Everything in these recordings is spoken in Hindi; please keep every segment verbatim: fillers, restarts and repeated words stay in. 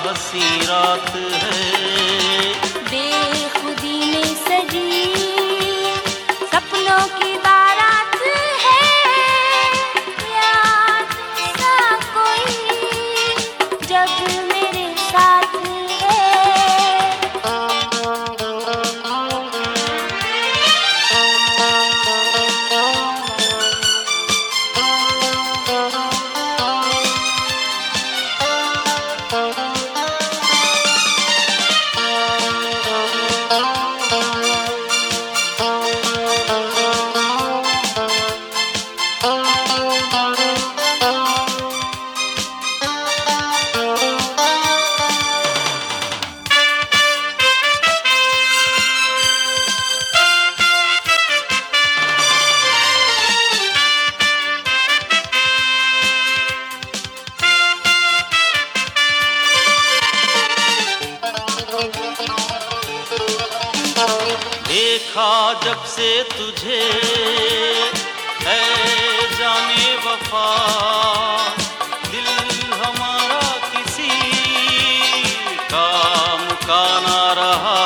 हंसी रात है। बेखुदी में सजी सपनों की बारात है, याद सा कोई जब मेरे साथ है। देखा जब से तुझे है जाने वफा, दिल हमारा किसी काम का ना रहा।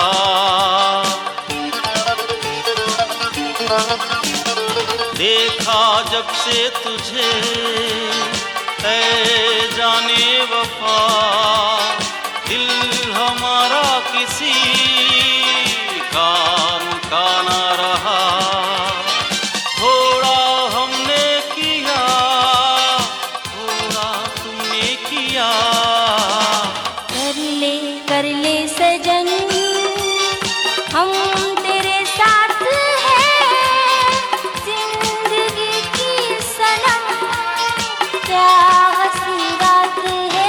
देखा जब से तुझे है जाने वफा, दिल हमारा किसी काम का ना रहा। थोड़ा हमने किया, थोड़ा तुमने किया। कर ले कर ले सजन हम तेरे साथ हैं, जिंदगी की सनम क्या हंसी रात है।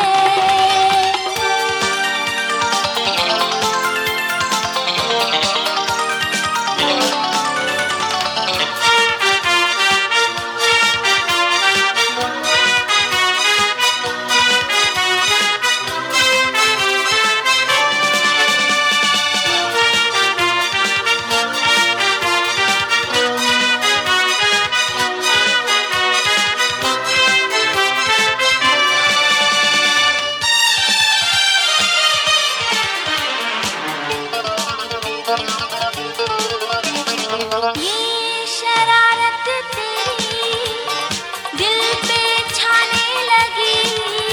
ये शरारत तेरी दिल पे छाने लगी,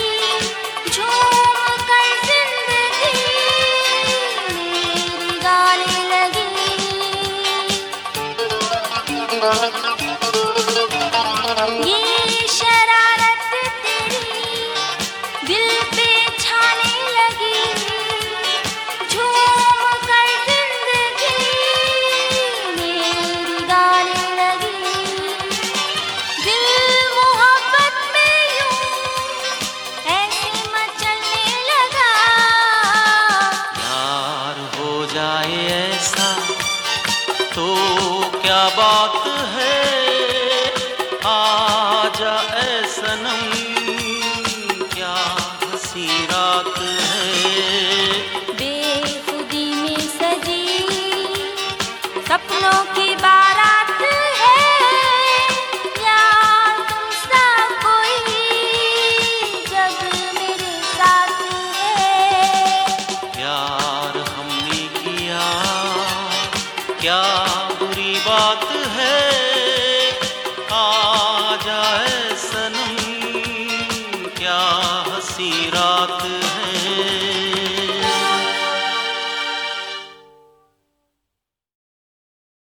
झूम कर जिंदगी मेरी गाने लगी। ये शरारत तेरी दिल पे छाने लगी, झूम कर जिंदगी मेरी गाने लगी। दिल मोहब्बत में यूं ऐसे मचलने लगा। यार हो जाए ऐसा तो क्या बात है, आजा ऐ सनम क्या हंसी रात है। बेखुदी में सजी सपनों की बारात है, याद सा कोई जब मेरे साथ है। प्यार हमने किया क्या बुरी बात है, आ जाए सनम क्या हंसी रात